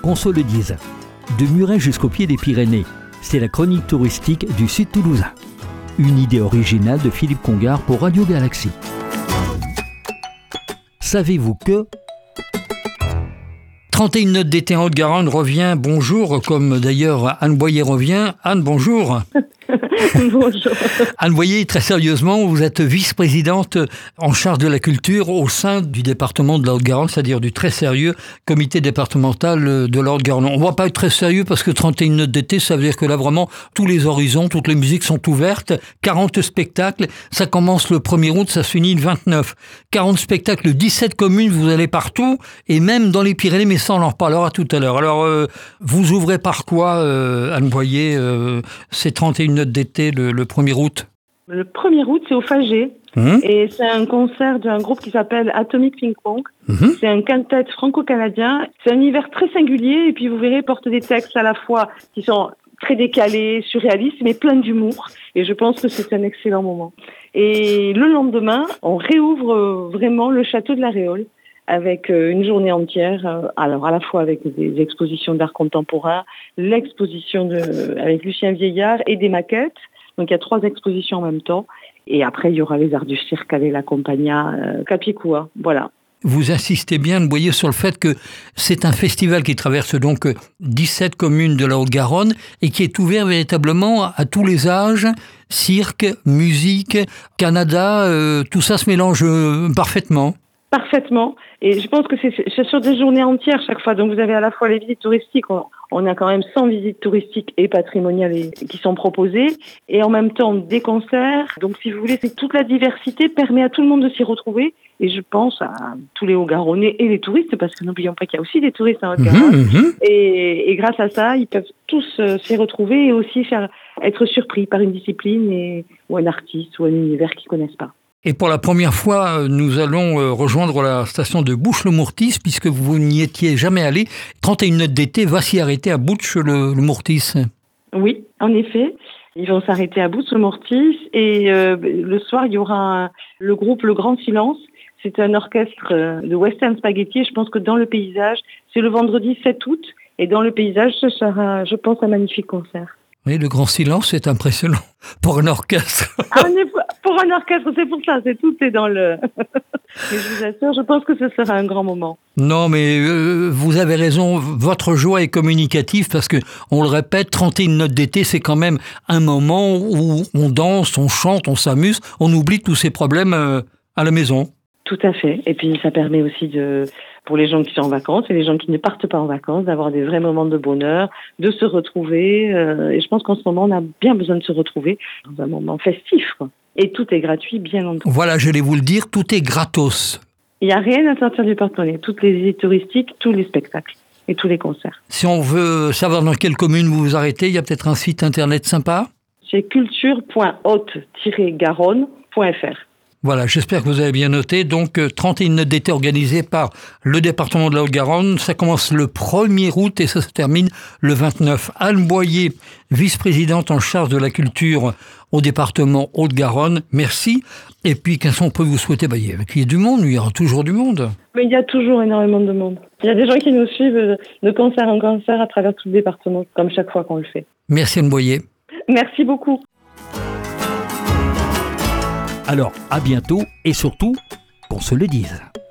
qu'on se le dise. De Muret jusqu'au pied des Pyrénées, c'est la chronique touristique du Sud toulousain. Une idée originale de Philippe Congar pour Radio Galaxie. Savez-vous que 31 notes d'été en Haute-Garonne revient, bonjour, comme d'ailleurs Anne Boyer revient. Anne, bonjour. Bonjour. Anne Boyer, très sérieusement, vous êtes vice-présidente en charge de la culture au sein du département de la Haute-Garonne, c'est-à-dire du très sérieux comité départemental de la Haute-Garonne. On ne va pas être très sérieux parce que 31 notes d'été, ça veut dire que là vraiment, tous les horizons, toutes les musiques sont ouvertes, 40 spectacles, ça commence le 1er août, ça se finit le 29. 40 spectacles, 17 communes, vous allez partout, et même dans les Pyrénées, mais ça on en reparlera tout à l'heure. Alors, vous ouvrez par quoi, Anne Boyer, ces 31 notes d'été le 1er août? Le 1er août, c'est au Fagé. Et c'est un concert d'un groupe qui s'appelle Atomic Ping Pong. C'est un quintet franco-canadien. C'est un univers très singulier et puis vous verrez, porte des textes à la fois qui sont très décalés, surréalistes, mais plein d'humour. Et je pense que c'est un excellent moment. Et le lendemain, on réouvre vraiment le château de la Réole avec une journée entière, alors à la fois avec des expositions d'art contemporain, l'exposition avec Lucien Vieillard et des maquettes. Donc il y a 3 expositions en même temps. Et après, il y aura les arts du cirque avec la Compagnia Capicua. Voilà. Vous insistez bien, Anne Boyer, sur le fait que c'est un festival qui traverse donc 17 communes de la Haute-Garonne et qui est ouvert véritablement à tous les âges. Cirque, musique, Canada, tout ça se mélange parfaitement. Parfaitement. Et je pense que c'est sur des journées entières chaque fois. Donc vous avez à la fois les visites touristiques. On a quand même 100 visites touristiques et patrimoniales qui sont proposées. Et en même temps des concerts. Donc si vous voulez, c'est toute la diversité permet à tout le monde de s'y retrouver. Et je pense à tous les Haut-Garonnais et les touristes, parce que n'oublions pas qu'il y a aussi des touristes en Haute-Garonne. Et grâce à ça, ils peuvent tous s'y retrouver et aussi être surpris par une discipline ou un artiste ou un univers qu'ils connaissent pas. Et pour la première fois, nous allons rejoindre la station de Bouches-le-Mourtis, puisque vous n'y étiez jamais allé. 31 notes d'été va s'y arrêter à Bouches-le-Mourtis. Oui, en effet. Ils vont s'arrêter à Bouches-le-Mourtis. Et le soir, il y aura le groupe Le Grand Silence. C'est un orchestre de Western Spaghetti. Et je pense que dans le paysage, c'est le vendredi 7 août. Et dans le paysage, ce sera, je pense, un magnifique concert. Oui, Le Grand Silence, c'est impressionnant pour un orchestre. Pour un orchestre, c'est pour ça, tout est dans le... Mais je vous assure, je pense que ce sera un grand moment. Non, mais vous avez raison, votre joie est communicative parce que, on le répète, 31 notes d'été, c'est quand même un moment où on danse, on chante, on s'amuse, on oublie tous ces problèmes à la maison. Tout à fait. Et puis ça permet aussi pour les gens qui sont en vacances et les gens qui ne partent pas en vacances, d'avoir des vrais moments de bonheur, de se retrouver. Et je pense qu'en ce moment, on a bien besoin de se retrouver dans un moment festif, quoi. Et tout est gratuit, bien entendu. Voilà, j'allais vous le dire, tout est gratos. Il n'y a rien à sortir du porte-monnaie. Toutes les visites touristiques, tous les spectacles et tous les concerts. Si on veut savoir dans quelle commune vous vous arrêtez, il y a peut-être un site internet sympa? C'est culture.haute-garonne.fr. Voilà, j'espère que vous avez bien noté. Donc, 31 notes d'été organisées par le département de la Haute-Garonne. Ça commence le 1er août et ça se termine le 29. Anne Boyer, vice-présidente en charge de la culture au département Haute-Garonne. Merci. Et puis, qu'est-ce qu'on peut vous souhaiter? Il y a du monde, il y aura toujours du monde. Mais il y a toujours énormément de monde. Il y a des gens qui nous suivent de concert en concert à travers tout le département, comme chaque fois qu'on le fait. Merci Anne Boyer. Merci beaucoup. Alors, à bientôt et surtout, qu'on se le dise.